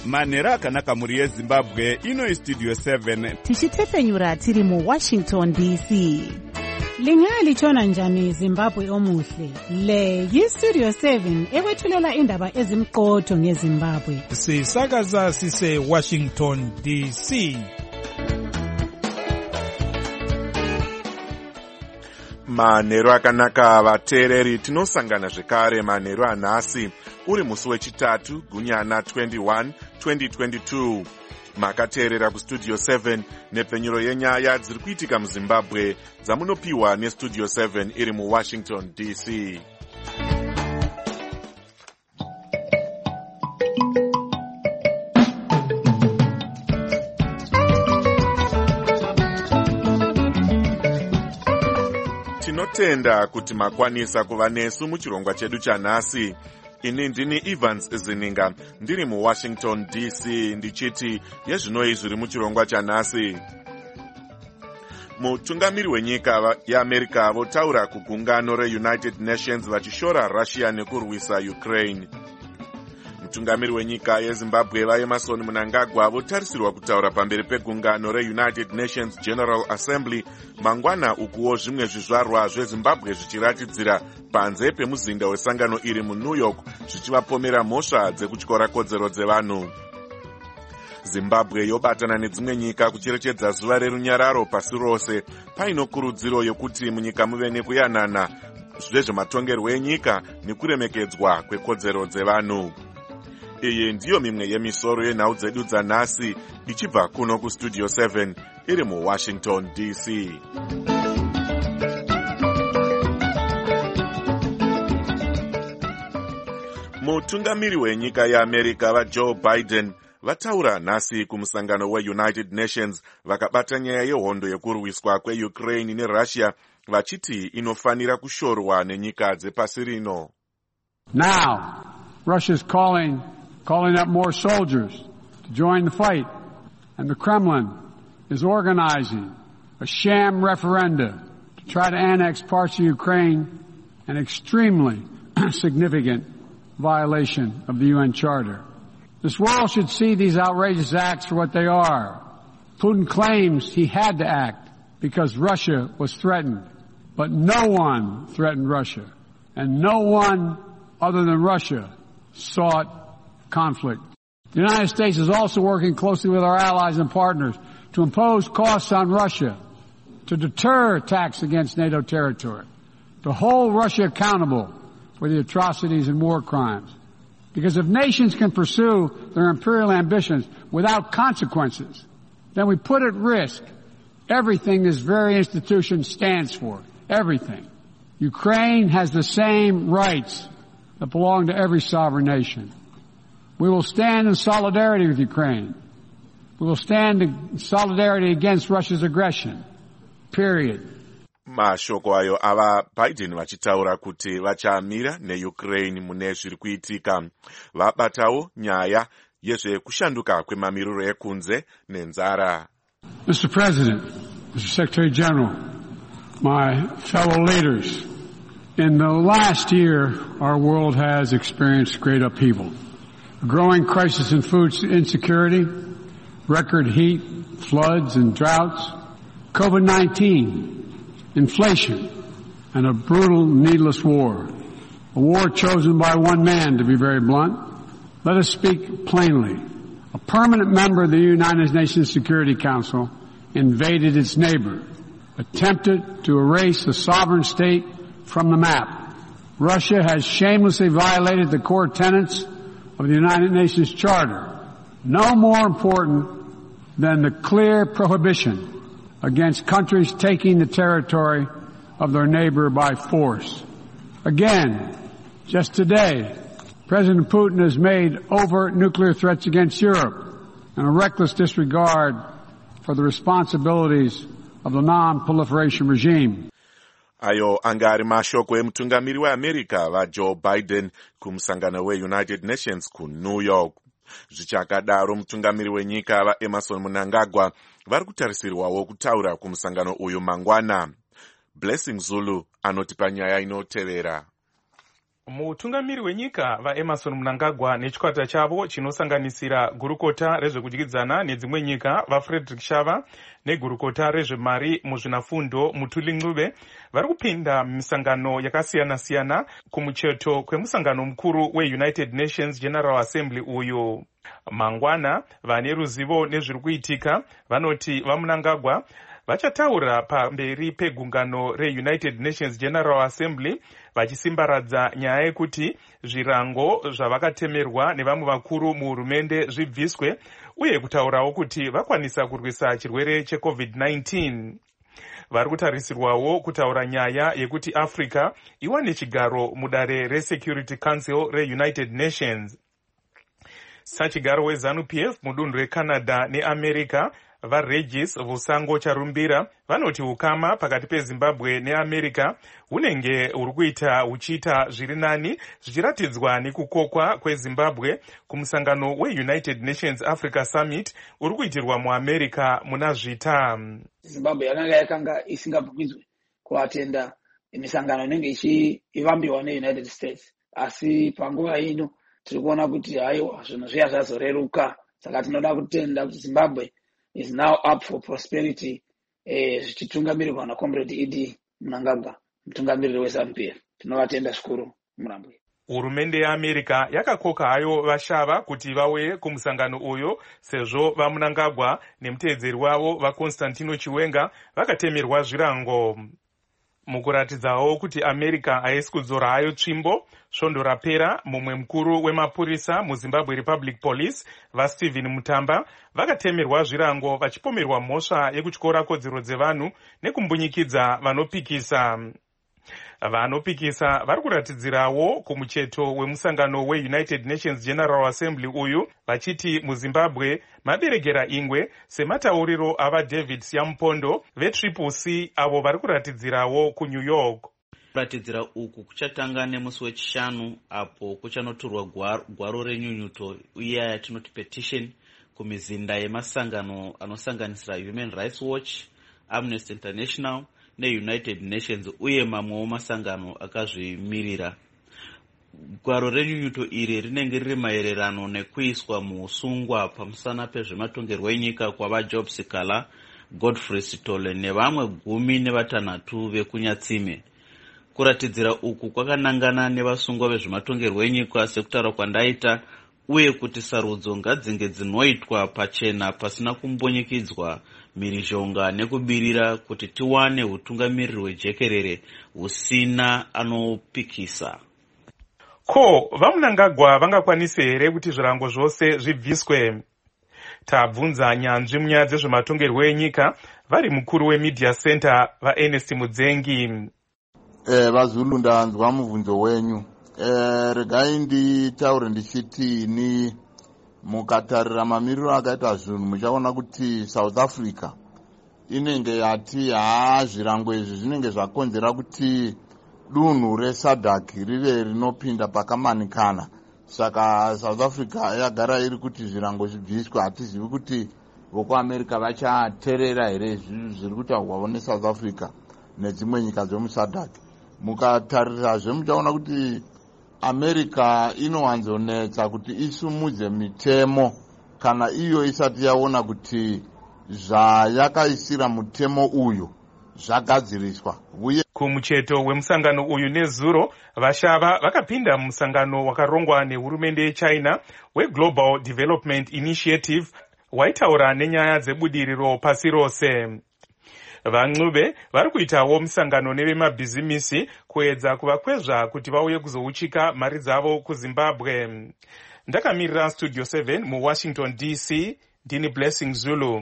manhero akanaka muri yezimbabwe. Ino istudio 7 tichitefenyura tiri muWashington DC. Lingalitshona njani Zimbabwe omuhle? Le yistudio 7 ekwethulela indaba ezimqotho ngeZimbabwe. Sisakaza sise Washington DC. Manhero akanaka vateereri, tinosangana zvekare manhero anhasi uri musi wechitatu gunyana 21 2022. Makateerera kustudio 7 nepfenyuro yenyaya dziri kuitika muZimbabwe dzamunopiwa nestudio 7 iri muWashington DC. Tinotenda kuti makwanisa kuva nesu muchirongwa chedu chanhasi. Ini ndini Evans Zininga ndiri muWashington DC ndichiti yezvinoi zviri muchirongwa chanhasi. Mutungamiri wenyika yeAmerica votaura kugungano reUnited Nations vachishora Russia nekurwisa Ukraine. Mutungamiri wenyika yeZimbabwe vaEmerson Mnangagwa votarisirwa kutaura pamberi pegungano reUnited Nations General Assembly mangwana, ukuwo zvimwe zvizvarwa zveZimbabwe zvichiratidzira panze pemuzinda wesangano iri muNew York zvichivapomera mhosva dzekutyora kodzero dzevanhu. Zimbabwe yobatana nedzimwe nyika kucherechedza zuva rerunyararo pasi rose paino kurudziro yokuti munyika muve nekuyanana zvezvematongerwo enyika nekuremekedzwa kwekodzero dzevanhu. Iyi ndiyo mimwe yemisoro yenhau dzedu dzanhasi ichibva kuno kustudio 7 iri muWashington DC. Mutungamiri wenyika yeAmerica vaJoe Biden vataura nhasi kumusangano weUnited Nations vakabata nyaya yehondo yekurwiswa kweUkraine neRussia vachiti inofanira kushorwa nenyika dzepasi rino. Now, Russia's calling up more soldiers to join the fight, and the Kremlin is organizing a sham referenda to try to annex parts of Ukraine, an extremely significant violation of the UN Charter. This world should see these outrageous acts for what they are. Putin claims he had to act because Russia was threatened, but no one threatened Russia, and no one other than Russia sought conflict. The United States is also working closely with our allies and partners to impose costs on Russia, to deter attacks against NATO territory, to hold Russia accountable for the atrocities and war crimes. Because if nations can pursue their imperial ambitions without consequences, then we put at risk everything this very institution stands for. Everything. Ukraine has the same rights that belong to every sovereign nation. We will stand in solidarity with Ukraine. We will stand in solidarity against Russia's aggression. Period. Mashoko ayo ava Biden vachitaura kuti vachamira neUkraine mune zviri kuitika. Vabatawo nyaya yezvekushanduka kwemamiriro ekunze nenzara. Mr. President, Mr. Secretary General, my fellow leaders, in the last year our world has experienced great upheaval. A growing crisis in food insecurity, record heat, floods and droughts, COVID-19, inflation, and a brutal, needless war. A war chosen by one man, to be very blunt. Let us speak plainly. A permanent member of the United Nations Security Council invaded its neighbor, attempted to erase the sovereign state from the map. Russia has shamelessly violated the core tenets of the United Nations Charter, no more important than the clear prohibition against countries taking the territory of their neighbor by force. Again, just today, President Putin has made overt nuclear threats against Europe and a reckless disregard for the responsibilities of the non-proliferation regime. Ayo angari mashoko emutungamiri weAmerica vaJoe Biden kumusangano weUnited Nations kuNew York. Zvichakadaro mutungamiri wenyika vaEmerson Mnangagwa vari kutarisirwawo kutaura kumusangano uyu mangwana. Blessing Zulu anoti panyaya inotevera. Mutungamiri wenyika vaEmerson Mnangagwa nechikwata chavo chinosanganisira gurukota rezvekudyidzana nedzimwe nyika vaFrederick Shava negurukota rezvemari muzvinafundo Mutuli Ncube vari kupinda misangano yakasiyana-siyana kumucheto kwemusangano mukuru weUnited Nations General Assembly uyu. Mangwana vane ruzivo nezviri kuitika vanoti vaMnangagwa vachataura pamberi pegungano reUnited Nations General Assembly vachisimbaradza nyaya yekuti zvirango zvavakatemerwa nevamwe vakuru muhurumende zvibviswe uye kutaurawo kuti vakwanisa kurwisa chirwere cheCovid-19. Vari kutarisirwawo kutaura nyaya yekuti Africa iwane chigaro mudare reSecurity Council reUnited Nations. Sachigaro weZANU-PF mudunhu reCanada neAmerica vaRegis Vusango Charumbira vanoti ukama pakati peZimbabwe neAmerica hunenge huri kuita huchiita zviri nani zvichiratidzwa nekukokwa kweZimbabwe kumusangano weUnited Nations Africa Summit uri kuitirwa muAmerica muna zvita. Zimbabwe yakanga isingabvumidzwe kuatenda misangano inenge ichivambiwa neUnited States, asi panguva ino tiri kuona kuti haiwa zvinhu zviya zvazoreruka, saka tinoda kutenda kuti Zimbabwe is now up for prosperity, zvichitungamirirwa naComrade Idi Mnangagwa, mutungamiriri weZANU-PF. Tinovatenda zvikuru Murambwe. Hurumende yeAmerica yakakoka hayo vashava kuti vauye kumusangano uyo sezvo vaMnangagwa nemuteedzeri wavo vaConstantino Chiwenga vakatemerwa zvirango. Mukuratidzawo kuti America haisi kudzora hayo tsvimbo, svondo rapera mumwe mukuru wemapurisa muZimbabwe Republic Police vaStephen Mutamba vakatemerwa zvirango vachipomerwa mhosva yekutyora kodzero dzevanhu nekumbunyikidza vanopikisa. Vanopikisa vari kuratidzirawo kumucheto wemusangano weUnited Nations General Assembly uyu vachiti muZimbabwe maberegera ingwe sematauriro avaDavid Siampondo veTriple-C avo vari kuratidzirawo kuNew York. Kuratidzira uku kuchatanga nemusi wechishanu apo kuchanoturwa gwaro renyunyuto uye yatinoti petition kumizinda yemasangano anosanganisira Human Rights Watch, Amnesty International neUnited Nations uye mamwewo masangano akazvimirira. Gwaro renyunyuto iri rinenge riri maererano nekuiswa muusungwa pamusana pezvematongerwo enyika kwavaJob Sikala, Godfrey Sitole nevamwe 16 vekunyatsime. Kuratidzira uku kwakanangana nevasungwa vezvematongerwo enyika sekutaura kwandaita uye kuti sarudzo ngadzinge dzinoitwa pachena pasina kumbunyikidzwa mhirizhonga nekubirira kuti tiwane utungamiriri hwejekerere husina anopikisa. Ko vaMnangagwa vangakwanise here kuti zvirango zvose zvibviswe? Tabvunza nyanzvi munyaya dzezvematongerwo enyika vari mukuru weMedia Center vaErnest Mudzengi. Vazulu ndanzwa mubvunzo wenyu. Regai nditaure ndichiti ni mukatarira mamiriro akaita zvinhu muchaona kuti South Africa inenge yati zvirango izvi zvinenge zvakonzera kuti dunhu reSADC rive rinopinda pakamanikana. Saka South Africa yagara iri kuti zvirango zvibviswe. Hatizivi kuti vokuAmerica vachateerera here zviri kutaurwawo neSouth Africa nedzimwe nyika dzemuSADC. Mukatarirazve muchaona kuti America inowanzonetsa kuti isumudze mitemo kana iyo isati yaona kuti zvayakaisira mutemo uyu zvagadziriswa. Kumucheto wemusangano uyu nezuro vashava vakapinda musangano wakarongwa nehurumende yeChina weGlobal Development Initiative waitaura nenyaya dzebudiriro pasi rose. VaNcube vari kuitawo musangano nevemabhizimisi kuedza kuvakwezva kuti vauye kuzouchika mari dzavo kuZimbabwe. Ndakamirira Studio 7 muWashington DC, ndini Blessing Zulu.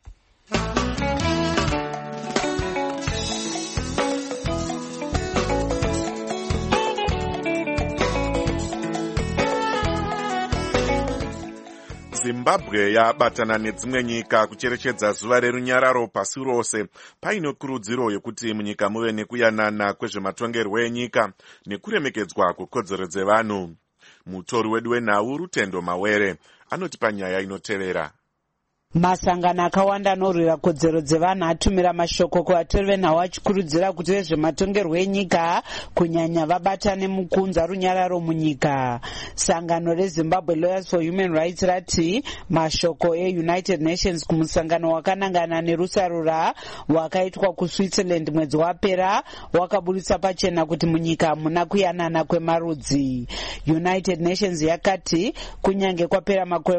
Zimbabwe yabatana nedzimwe nyika kucherechedza zuva rerunyararo pasi rose paine kurudziro yekuti munyika muve nekuyanana kwezvematongerwo enyika nekuremekedzwa kwekodzero dzevanhu. Mutori wedu wenhau Rutendo Mawere anotipa nyaya inotevera. Masangano akawanda anorwira kodzero dzevanhu atumira mashoko kuvatori venhau achikurudzira kuti vezvematongerwo enyika kunyanya vabatane mukuunza runyararo munyika. Sangano reZimbabwe Lawyers for Human Rights rati mashoko eUnited Nations kumusangano wakanangana nerusarura wakaitwa kuSwitzerland mwedzi wapera wakaburitsa pachena kuti munyika hamuna kuyanana kwemarudzi. United Nations yakati kunyange kwapera makore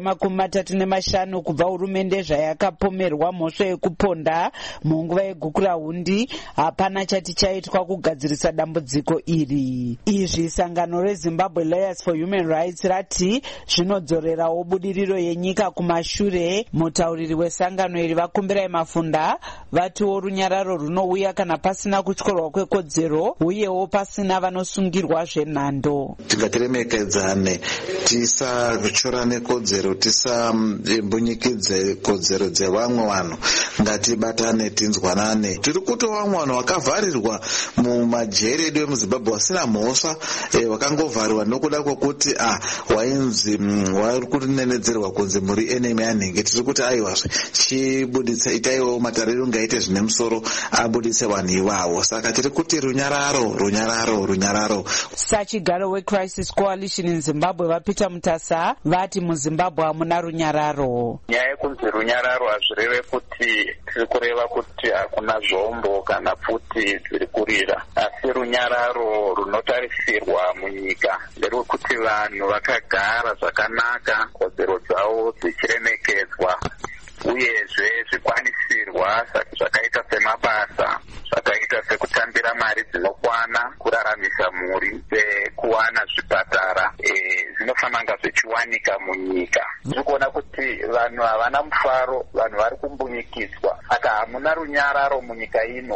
35 kubva hurumende zvayakapomerwa mhosva yekuponda munguva yegukura hundi, hapana chati chaitwa kugadzirisa dambudziko iri. Izvi sangano reZimbabwe Lawyers for Human Rights rati zvinodzorerawo budiriro yenyika kumashure. Mutauriri wesangano iri vakumbirai Mafunda vatiwo runyararo runouya kana pasina kutyorwa kwekodzero uyewo pasina vanosungirwa zvenhando. Tingatiremekedzane, tisachorane kodzero, tisambunyikidzane kodzero dzevamwe vanhu, ngatibatane tinzwanane. Tiri kuti vamwe vanhu vakavharirwa mumajeri edu emuZimbabwe vasina mhosva, vakangovharirwa nokuda kwokuti wainzi vari kunenedzerwa kunzi muri enemy yanhenge. Tiri kuti aiwazve chibuditse, itaiwo matariro ngaite zvine musoro abuditse vanhu ivavo. Saka tiri kuti runyararo, runyararo, runyararo. Sachigaro weCrisis Coalition in Zimbabwe vaPeter Mutasa vati muZimbabwe hamuna runyararo. Nyaya yekunzi runyararo hazvireve kuti tiri kureva kuti hakuna zvombo kana pfuti dziri kurira, asi runyararo runotarisirwa munyika nderwekuti vanhu vakagara zvakanaka, kodzero dzavo dzichiremekedzwa, uyezve zvikwanisirwa zvakaita semabasa, zvakaita sekutambira mari dzinokwana, kuraramisa mhuri, kuwana zvipatara, zvinofanira zvichiwanika munyika. Tiri kuona kuti vanhu havana mufaro, vanhu vari kumbunyikidzwa, aka hamuna runyararo munyika ino.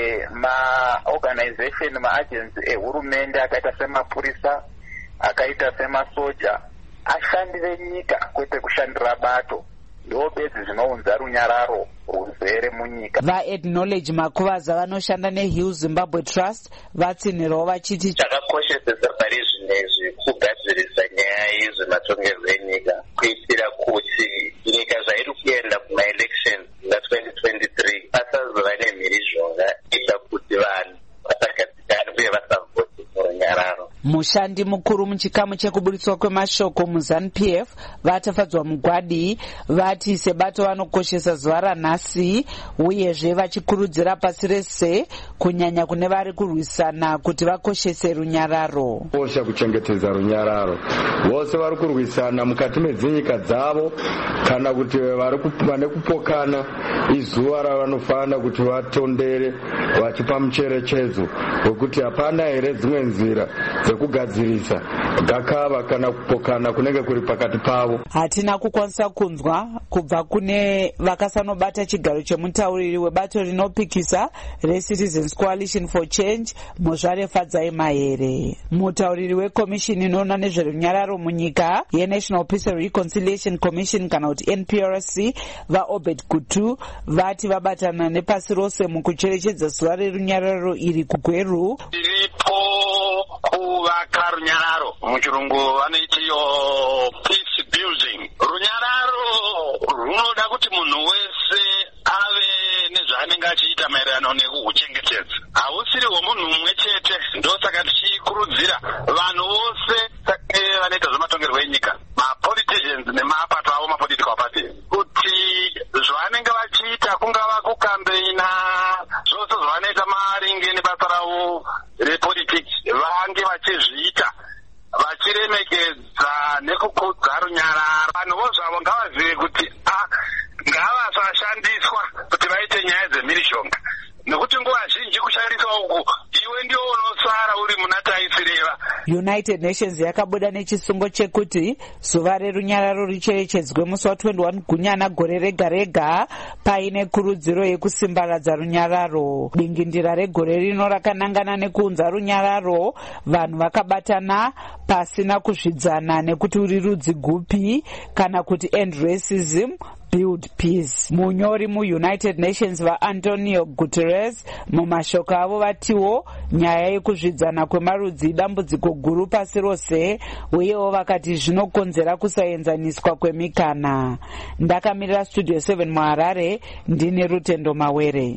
Maorganization, maagency ehurumende akaita semapurisa, akaita semasoja, ashandire nyika kwete kushandira bato, ndo bedzi zvinounza runyararo ruzere munyika. VaAcknowledge Makuvaza vanoshanda neHill Zimbabwe Trust vatsinhirawo vachiti chakakoshesesa pari zvinezvi kugadzirisa nyaya yezvematongerwo enyika kuitira kuti nyika zvairi kuenda kumaelection nga2023 pasazova nemhirizhonga ita kuti vanhu vasagadzikane uye vasavhoti murunyararo. Mushandi mukuru muchikamu chekuburitswa kwemashoko muZANU-PF vatafadzwa mugwadi vati sebato vanokoshesa zuva ranhasi uyezve vachikurudzira pasi rese kunyanya kune vari kurwisana kuti vakoshese runyararo. Kosha kuchengetedza runyararo. Vose vari kurwisana mukati medzinyika dzavo kana kuti vane kupokana izuva ravanofanira kuti vatondere vachipa mucherechedzo wekuti hapana here dzimwe nzira dzekugadzirisa gakava kana kupokana kunenge kuri pakati pavo. Hatina kukwanisa kunzwa kubva kune vakasanobata chigaro chemutauriri webato rinopikisa reCitizens Coalition for Change Mozvare Fadzai Mahere. Mutauriri wekomishini inoona nezverunyararo munyika yeNational Peace and Reconciliation Commission kana kuti NPRC vaObed Gutu vati vabatana nepasi rose mukucherechedza zuva rerunyararo iri kuGweru. Kuvaka runyararo muchirungu vanoitiyo peace building. Runyararo runoda kuti munhu wese ave nezvaanenge achiita maererano nekuhuchengetedza. Hausiri hwemunhu mumwe chete, ndosaka tichikurudzira vanhu vose vanoita zvematongerwo enyika, mapoliticians nemapato avo mapolitical parties, kuti zvavanenge vachiita kungava kukambeina, zvose zvavanoita maringe nebasa ravo repolitics vange vachizviita vachiremekedza nekukudza runyararo. Vanhu vozvavo ngavazive kuti ngavasashandiswa kuti vaite nyaya dzemhirishonga, nekuti nguva zhinji kushandiswa uku iwe ndio unosara uri muna taisireva. United Nations yakabuda nechisungo chekuti zuva rerunyararo richerechedzwe musi wa21 Gunyana gore rega rega paine kurudziro yekusimbaradza runyararo. Dingindira regore rino rakanangana nekuunza runyararo, vanhu vakabatana pasina kuzvidzana nekuti uri rudzi gupi kana kuti end racism, build peace. Munyori muUnited Nations vaAntonio Guterres mumashoko avo vatiwo nyaya yekuzvidzana kwemarudzi idambudziko guru pasi rose, uyewo vakati zvinokonzera kusaenzaniswa kwemikana. Ndakamirira Studio 7 muHarare, ndine Rutendo Mawere.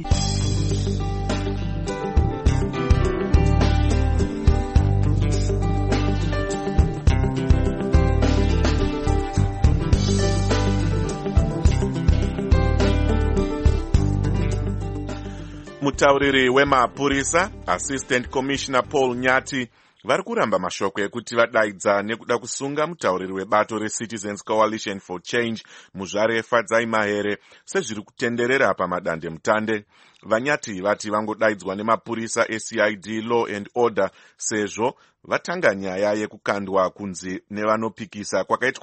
Mutauriri wemapurisa Assistant Commissioner Paul Nyati vari kuramba mashoko ekuti vadaidza nekuda kusunga mutauriri webato reCitizens Coalition for Change Muzvare Fadzai Mahere sezviri kutenderera pamadande mutande. Vanyati vati vangodaidzwa nemapurisa eCID Law and Order sezvo vatanga nyaya yekukandwa kunzi nevanopikisa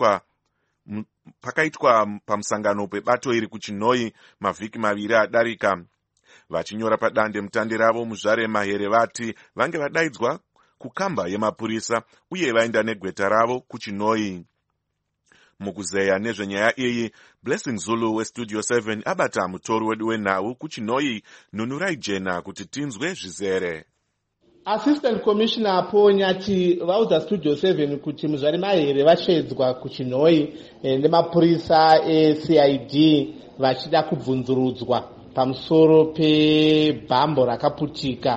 pakaitwa pamusangano pebato iri kuChinoi mavhiki maviri adarika. Vachinyora padande mutande ravo, Muzvare Mahere vati vange vadaidzwa kukamba yemapurisa uye vaenda negweta ravo kuChinoi. Mukuzeya nezvenyaya iyi, Blessing Zulu weStudio 7 abata mutori wedu wenhau kuChinoi, Nunurai Jena, kuti tinzwe zvizere. Assistant Commissioner Paul Nyati vaudza Studio 7 kuti Muzvare Mahere vashedzwa kuChinoi nemapurisa eCID vachida kubvunzurudzwa pamusoro pebhambo rakaputika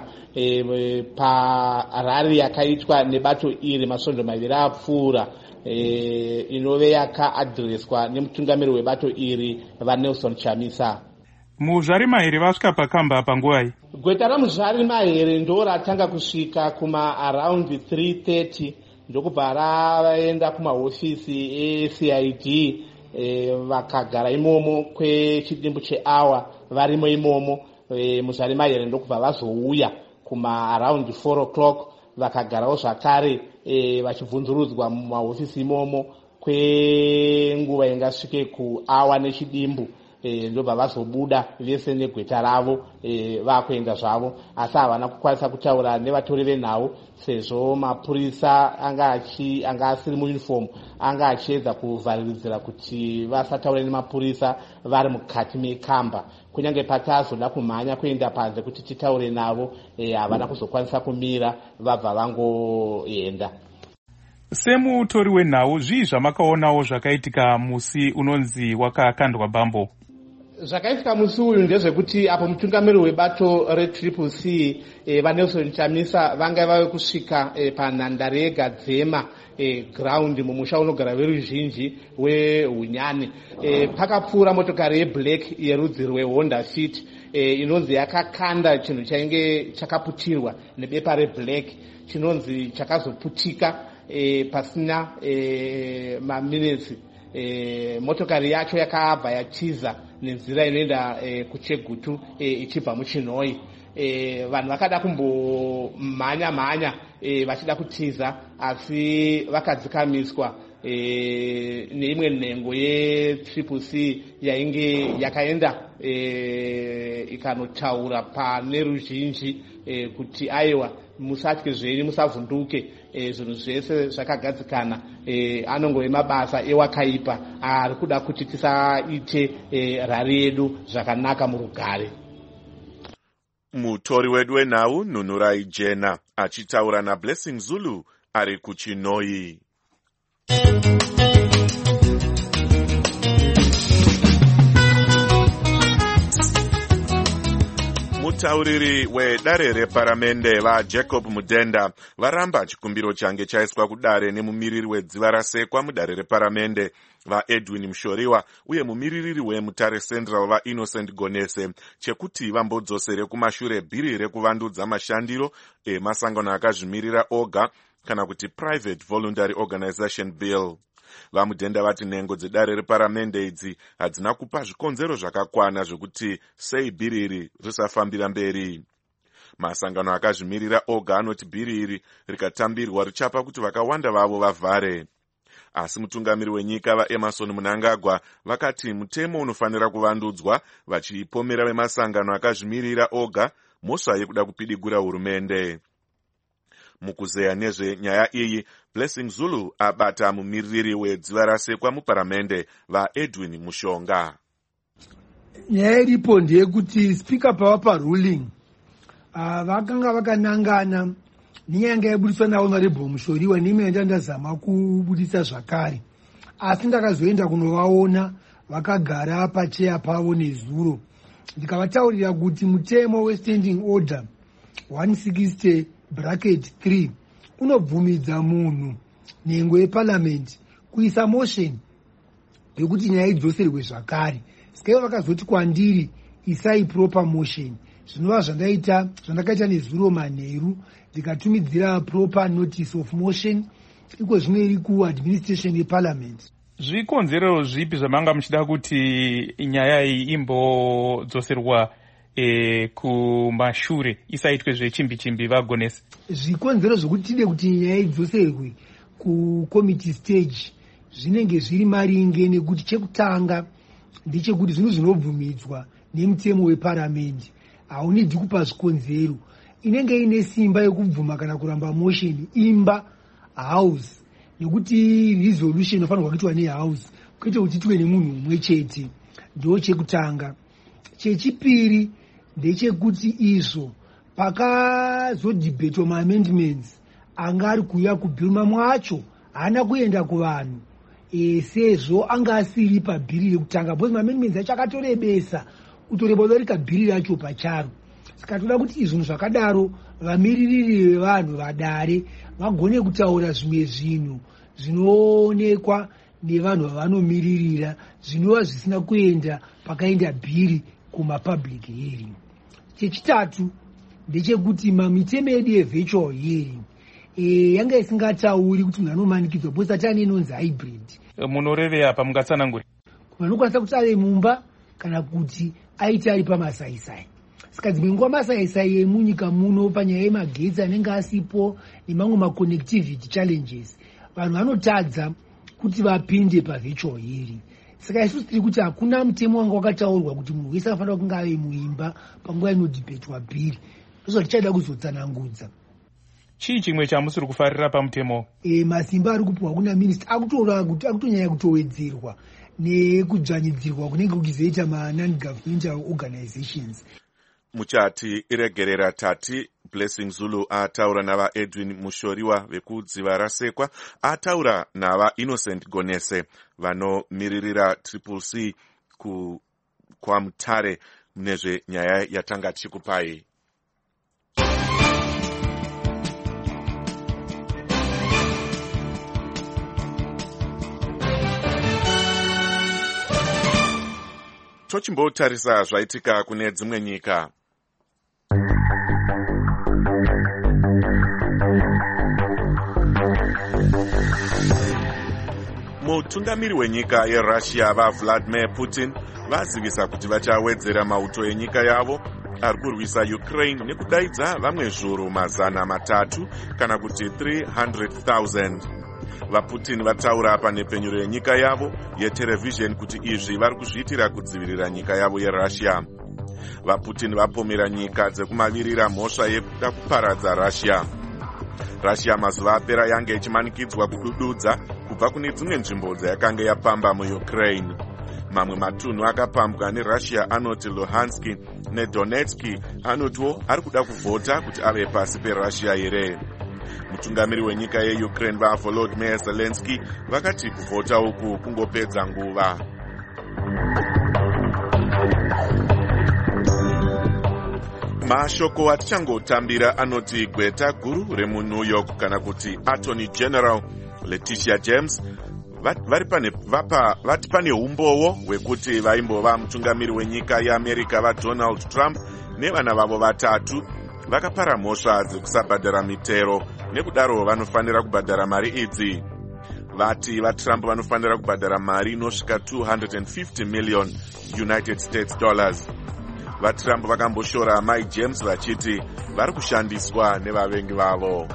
parari yakaitwa nebato iri masvondo maviri apfuura, inove yakaadhireswa nemutungamiri webato iri vaNelson Chamisa. Muzvare Mahere vasvika pakamba panguva. Gweta raMuzvare Mahere ndo ratanga kusvika around 3:30 ndokubva ravaenda kumahofisi eCID, vakagara imomo kwechidimbu cheawa varimo imomo. Muzvare Mahere ndokubva vazouya around 4 o'clock vakagarawo zvakare vachibvunzurudzwa mumahofisi imomo kwenguva ingasvike kuawa nechidimbu. Ndobva vazobuda vese negweta ravo vakuenda zvavo, asi havana kukwanisa kutaura nevatori venhau sezvo mapurisa anga asiri muuniform anga achiedza kuvhariridzira kuti vasataure nemapurisa vari mukati mekamba. Kunyange patazoda kumhanya kuenda panze kuti titaure navo, havana kuzokwanisa kumira, vabva vangoenda. Semutori wenhau, zvii zvamakaonawo zvakaitika musi unonzi wakakandwa bhambo? Zvakaitika musi uyu ndezvekuti apo mutungamiri webato reCCC vaNelson Chamisa vanga vave kusvika panhandare yeGadzema ground mumusha unogara veruzhinji weHunyane. Pakapfuura motokari yeblack yerudzi rweHonda Fit inonzi yakakanda chinhu chainge chakaputirwa nebepa reblack, chinonzi chakazoputika pasina maminitsi. Motokari yacho yakabva yachiza nenzira inoenda kuChegutu ichibva muChinoi. Vanhu vakada kumbomhanya vachida kutiza, asi vakadzikamiswa neimwe nhengo yeCCC yainge yakaenda ikanotaura pane ruzhinji kuti aiwa musatye zvenyu, musavhunduke, zvinhu zvese zvakagadzikana, anongove mabasa ewakaipa ari kuda kuti tisaite rari yedu zvakanaka murugare. Mutori wedu wenhau Nunurai Jena achitaura naBlessing Zulu ari kuChinoi. Mutauriri wedare reparamende vaJacob Mudenda varamba chikumbiro change chaiswa kudare nemumiriri wedziva rasekwa mudare reparamende vaEdwin Mushoriwa uye mumiririri weMutare Central vaInnocent Gonese chekuti vambodzosere kumashure bhiri rekuvandudza mashandiro emasangano akazvimirira oga kana kuti Private Voluntary Organization Bill. VaMudenda vati nhengo dzedare reparamende idzi hadzina kupa zvikonzero zvakakwana zvokuti sei bhiri iri risafambira mberi. Masangano akazvimirira oga anoti bhiri iri rikatambirwa richapa kuti vakawanda vavo vavhare. Asi mutungamiri wenyika vaEmerson Mnangagwa vakati mutemo unofanira kuvandudzwa, vachipomera vemasangano akazvimirira oga mhosva yekuda kupidigura hurumende. Mukuzeya nezvenyaya iyi, Blessing Zulu abata mumiririri wedziva rasekwa muparamende vaEdwin Mushonga. nyaya iripo ndeyekuti speaker pawapa ruling vakanga vakanangana nenyaya yanga yabudiswa nahonorable Mushoriwa neimwe yanda ndazama kubudisa zvakare, asi ndakazoenda kunovaona vakagara pacheya pavo nezuro ndikavataurira kuti mutemo westanding order 160(3) unobvumidza munhu nhengo yeparliament kuisa motion yekuti nyaya idzoserwe zvakare. Sikaivo vakazoti kwandiri isai proper motion, zvinova zvandakaita nezuro manheru ndikatumidzira proper notice of motion, iko zvimwe iri kuadministration yeparliament. Zvikonzero zvipi zvamanga muchida kuti nyaya iyi imbodzoserwa kumashure isaitwe zvechimbi-chimbi vagonese? Zvikonzero zvokuti tide kuti nyaya idzoserwe kucommittee stage zvinenge zviri maringe nekuti chekutanga ndechekuti zvinhu zvinobvumidzwa nemutemo weparamende haunidi kupa zvikonzero. Inenge ine simba yekubvuma kana kuramba motion imba house, nekuti resolution inofanirwa kuitwa nehouse kwete kuti tiwe nemunhu umwe chete. Ndo chekutanga. Chechipiri ndechekuti izvo pakazodhibhetwa maamendments anga ari kuuya kubhiri, mamwe acho haana kuenda kuvanhu sezvo anga asiri pabhiri rekutanga, because maamendments acho akatorebesa kutoreba kudarika bhiri racho pacharo. Saka toda kuti izvinhu zvakadaro vamiririri vevanhu vadare vagone kutaura zvimwe zvinhu zvinoonekwa nevanhu vavanomiririra zvinova zvisina kuenda pakaenda bhiri kumapublic hearing. Chechitatu ndechekuti mamitemo edu yevirtual hearing yanga isingatauri kuti munhu anomanikidzwa, because atane inonzi hybrid. Munorevei apa mungatsananguri? Vanokwanisa kuti ave mumba kana kuti aite ari pamasaisai. Saka dzimwe nguva masaisai emunyika muno panyaya yemagetsi anenge asipo nemamwe maconnectivity challenges, vanhu vanotadza kuti vapinde pavirtual hearing. Saka isusu tiri kuti hakuna mutemo wanga wakataurwa kuti munhu wese anofanira kunge ave muimba panguva inodhibhetwa bhiri. Ndizvo tichada kuzotsanangudza. Chii chimwe chamusiri kufarira pamutemo? Masimba ari kupiwa kuna minista akutonyanya kutowedzerwa nekudzvanyidzirwa kunenge kuchizoita ma-non-governmental organizations. Muchati iregerera tati Blessing Zulu ataura nava Edwin Mushoriwa vekudziva rasekwa, ataura nava Innocent Gonese vanomiririra CCC kwaMutare munezve nyaya yatanga tichikupai. Tochimbotarisa zvaitika kune dzimwe nyika. Mutungamiri wenyika yeRussia vaVladimir Putin vazivisa kuti vachawedzera mauto enyika yavo ari kurwisa Ukraine nekudaidza vamwe zviuru 300 kana kuti 300,000. VaPutin vataura panepfenyuro yenyika yavo yeterevhizheni kuti izvi vari kuzviitira kudzivirira nyika yavo yeRussia. VaPutin vapomera nyika dzekumavirira mhosva yekuda kuparadza Russia. Russia mazuva apera yange ichimanikidzwa kudududza kubva kune dzimwe nzvimbo dzayakanga yapamba muUkraine. Mamwe matunhu akapambwa neRussia anoti Luhansk neDonetsk anotiwo ari kuda kuvhota kuti ave pasi peRussia here. Mutungamiri wenyika yeUkraine vaVolodymyr Zelensky vakati kuvhota uku kungopedza nguva. Mashoko atichangotambira anoti gweta guru remuNew York kana kuti Attorney General Letitia James vati pane umbowo hwekuti vaimbova mutungamiri wenyika yeAmerica vaDonald Trump nevana vavo vatatu vakapara mhosva dzekusabhadhara mitero, nekudaro vanofanira kubhadhara mari idzi. Vati vaTrump vanofanira kubhadhara mari inosvika $250 million. VaTrump vakamboshora Mai James vachiti vari kushandiswa nevavengi vavo.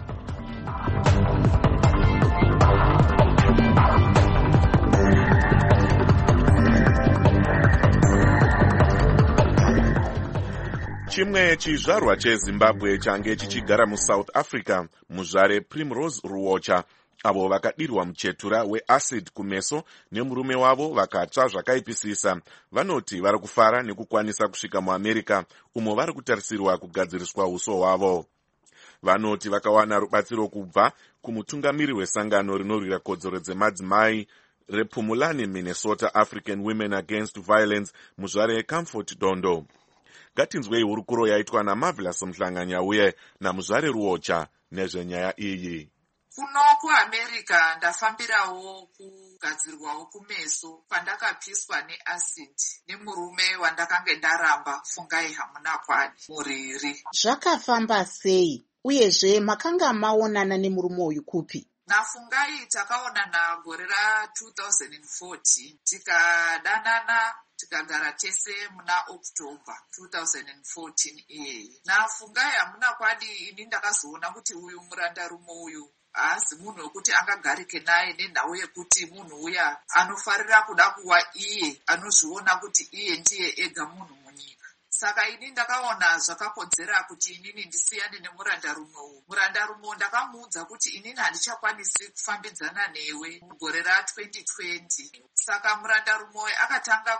Chimwe chizvarwa cheZimbabwe change chichigara muSouth Africa, muzvare Primrose Ruocha avo vakadirwa muchetura weacid kumeso nemurume wavo vakatsva zvakaipisisa vanoti vari kufara nekukwanisa kusvika muamerica umo vari kutarisirwa kugadziriswa uso hwavo. Vanoti vakawana rubatsiro kubva kumutungamiri wesangano rinorwira kodzero dzemadzimai rePumulani, Minnesota African Women Against Violence, muzvare Comfort Dondo. Ngatinzwei hurukuro yaitwa naMarvelous Mhlanganyauye namuzvare Ruocha nezvenyaya iyi. Kuno kuAmerica ndafambirawo kugadzirwawo kumeso pandakapiswa neacid nemurume wandakanga ndaramba fungai hamuna kwadi muriri. Zvakafamba sei uyezve makanga maonana nemurume uyu kupi? Nafungai takaonana gore ra2014 tikadanana tikagara tese muna October 2014 iyeyi. Nafungai hamuna kwadi ini ndakazoona kuti uyu murandarume uyu haasi munhu wekuti angagarike naye nenhau yekuti munhu uya anofarira kuda kuva iye anozviona kuti iye ndiye ega munhu munyika. Saka ini ndakaona zvakakodzera kuti inini ndisiyane nemurandarume uyu. Murandarume ndakamuudza kuti inini handichakwanisi kufambidzana newe mugore ra2020. Saka murandarume akatanga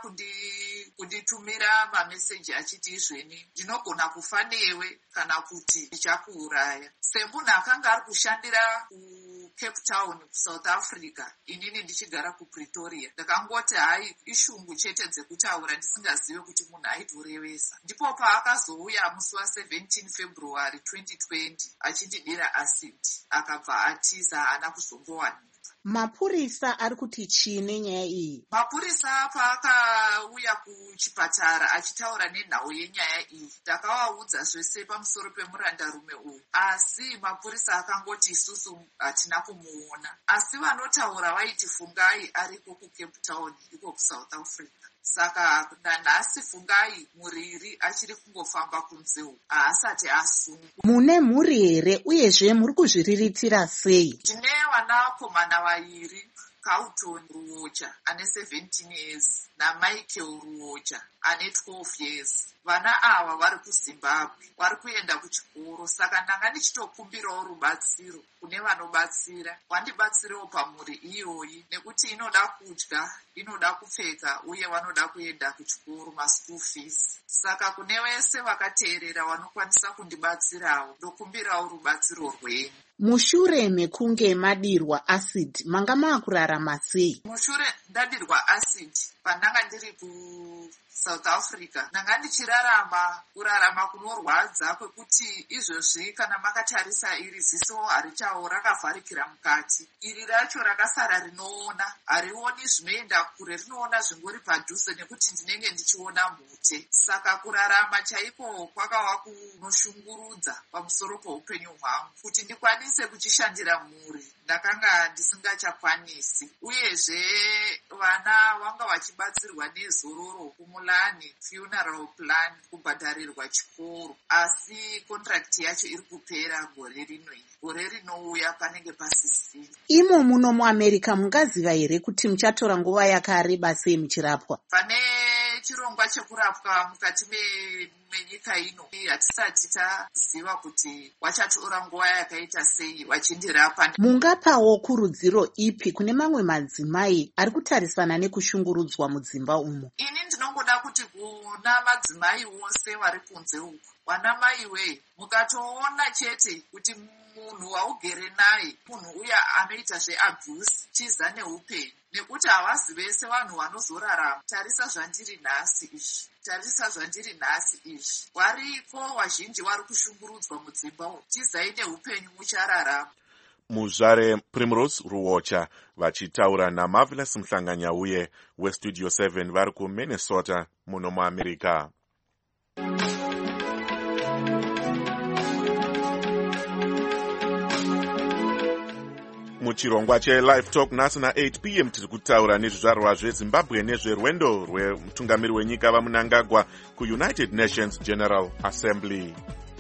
kunditumira mameseji achiti izveni ndinogona kufa newe kana kuti ndichakuuraya. Semunhu akanga ari kushandira Cape Town kuSouth Africa, inini ndichigara kuPretoria, ndakangoti hai ishungu chete dzekutaura ndisingazive kuti munhu aitorevesa. Ndipo paakazouya musi wa17 February 2020 achindidira acid akabva atiza haana kuzombowanika. Mapurisa ari kuti chii nenyaya iyi? Mapurisa paakauya kuchipatara achitaura nenhau yenyaya iyi, ndakavaudza zvese pamusoro pemurandarume uyu, asi mapurisa akangoti isusu hatina kumuona. Asi vanotaura vaiti fungai ariko kuCape Town iko kuSouth Africa. Saka nanhasi fungai muriri achiri kungofamba kunze uku, haasati asungwa. Mune mhuri here uyezve muri kuzviriritira sei? Ndine vanakomana vaviri, Carlton Ruocha ane 17 years naMichael Ruocha ane 12 years. Vana ava vari kuZimbabwe, vari kuenda kuchikoro. Saka ndanga ndichitokumbirawo rubatsiro kune vanobatsira, vandibatsirewo pamhuri iyoyi nekuti inoda kudya, inoda kupfeka uye vanoda kuenda kuchikoro, maschool fees. Saka kune vese vakateerera vanokwanisa kundibatsirawo, ndokumbirawo rubatsiro rwenyu. Mushure mekunge madirwa acid, manga maakurarama sei? Mushure ndadirwa acid, pandanga ndiri kuSouth Africa, ndanga ndichirarama kurarama kunorwadza kwekuti izvozvi kana makatarisa iri ziso harichawo rakavharikira mukati. Iri racho rakasara rinoona, harioni zvinoenda kure, rinoona zvingori padhuze nekuti ndinenge ndichiona mhute. Saka kurarama chaiko kwakava kunoshungurudza pamusoro poupenyu hwangu. Kuti ndikwanise kuchishandira mhuri, ndakanga ndisingachakwanisi. Uyezve vana vanga vachibatsirwa nezororo kuMulani funeral plan kubhadharirwa chikoro, asi contract yacho iri kupera gore rinouya panenge pasisina. Imo muno muAmerica mungaziva here kuti muchatora nguva yakareba sei muchirapwa? Pane chirongwa chekurapwa mukati menyika ino hatisati taziva kuti wachatora nguva yakaita sei vachindirapa. Mungapawo kurudziro ipi kune mamwe madzimai ari kutarisana nekushungurudzwa mudzimba umo? Ini ndinongoda kuti kuna madzimai wose vari kunze uku, wana maiwe, mukatoona chete kuti munhu waugere naye munhu uya anoita zveabuse, chiza neupenyu, nekuti havasi vese vanhu vanozorarama. Tarisa zvandiri nhasi izvi, wariko wazhinji vari kushungurudzwa mudzimba umu, chizai neupenyu muchararama. Muzvare Primrose Ruocha vachitaura naMarvelous Mhlanganyauye weStudio 7 vari kuMinnesota muno muAmerica. Muchirongwa cheLive Talk nhasi na8 p.m. tiri kutaura nezvizvarwa zveZimbabwe nezverwendo rwemutungamiri wenyika vaMnangagwa kuUnited Nations General Assembly.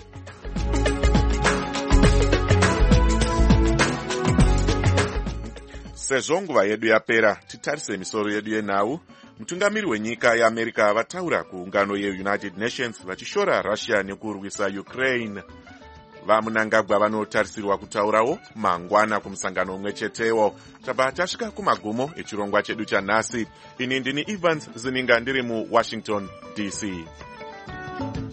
Sezvo nguva yedu yapera, titarise misoro yedu yenhau. Mutungamiri wenyika yeAmerica vataura kuungano yeUnited Nations vachishora Russia nekurwisa Ukraine. vaMnangagwa vanotarisirwa kutaurawo mangwana kumusangano umwe chetewo. Tabva tasvika kumagumo echirongwa chedu chanhasi. Ini ndini Evans Zininga ndiri muWashington DC.